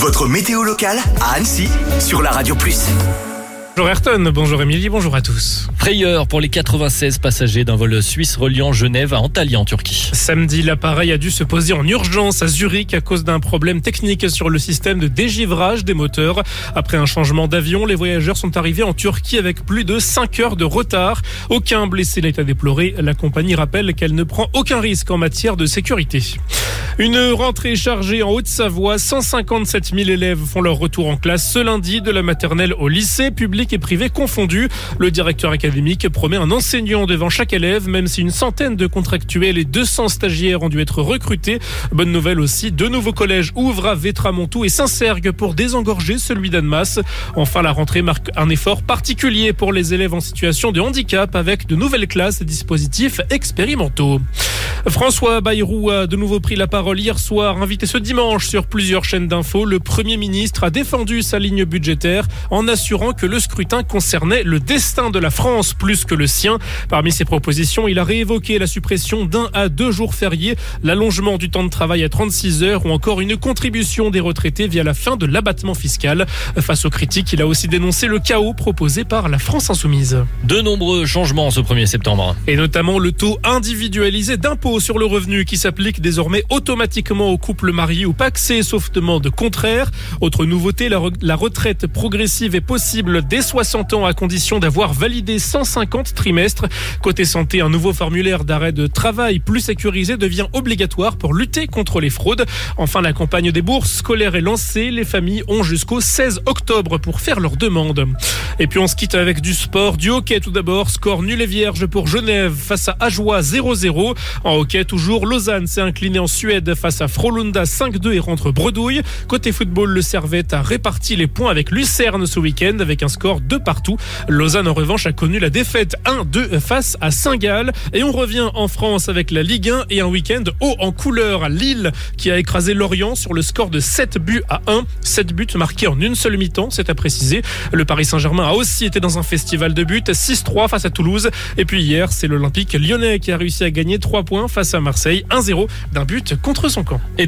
Votre météo locale à Annecy sur la Radio Plus. Bonjour Ayrton, bonjour Émilie, bonjour à tous. Frayeur pour les 96 passagers d'un vol suisse reliant Genève à Antalya en Turquie. Samedi, l'appareil a dû se poser en urgence à Zurich à cause d'un problème technique sur le système de dégivrage des moteurs. Après un changement d'avion, les voyageurs sont arrivés en Turquie avec plus de 5 heures de retard. Aucun blessé n'est à déplorer. La compagnie rappelle qu'elle ne prend aucun risque en matière de sécurité. Une rentrée chargée en Haute-Savoie. 157 000 élèves font leur retour en classe ce lundi, de la maternelle au lycée, public et privé confondus. Le directeur académique promet un enseignant devant chaque élève, même si une centaine de contractuels et 200 stagiaires ont dû être recrutés. Bonne nouvelle aussi, 2 nouveaux collèges ouvrent à Vétramontou et Saint-Sergue pour désengorger celui d'Annemasse. Enfin, la rentrée marque un effort particulier pour les élèves en situation de handicap avec de nouvelles classes et dispositifs expérimentaux. François Bayrou a de nouveau pris la parole hier soir, invité ce dimanche sur plusieurs chaînes d'infos. Le Premier ministre a défendu sa ligne budgétaire en assurant que le scrutin concernait le destin de la France plus que le sien. Parmi ses propositions, il a réévoqué la suppression d'1 à 2 jours fériés, l'allongement du temps de travail à 36 heures ou encore une contribution des retraités via la fin de l'abattement fiscal. Face aux critiques, il a aussi dénoncé le chaos proposé par la France Insoumise. De nombreux changements ce 1er septembre. Et notamment le taux individualisé d'impôt sur le revenu qui s'applique désormais automatiquement aux couples mariés ou pacsés, sauf demande contraire. Autre nouveauté, la retraite progressive est possible dès 60 ans à condition d'avoir validé 150 trimestres. Côté santé, un nouveau formulaire d'arrêt de travail plus sécurisé devient obligatoire pour lutter contre les fraudes. Enfin, la campagne des bourses scolaires est lancée. Les familles ont jusqu'au 16 octobre pour faire leur demande. Et puis on se quitte avec du sport, du hockey tout d'abord. Score nul et vierge pour Genève face à Ajoie 0-0. En hockey toujours, Lausanne s'est incliné en Suède face à Frölunda 5-2 et rentre bredouille. Côté football, le Servette a réparti les points avec Lucerne ce week-end avec un score 2-2. Lausanne en revanche a connu la défaite 1-2 face à Saint-Gall. Et on revient en France avec la Ligue 1 et un week-end haut en couleur à Lille qui a écrasé Lorient sur le score de 7-1. 7 buts marqués en une seule mi-temps, c'est à préciser. Le Paris Saint-Germain a aussi été dans un festival de buts, 6-3 face à Toulouse. Et puis hier, c'est l'Olympique lyonnais qui a réussi à gagner 3 points face à Marseille, 1-0 d'un but contre son camp.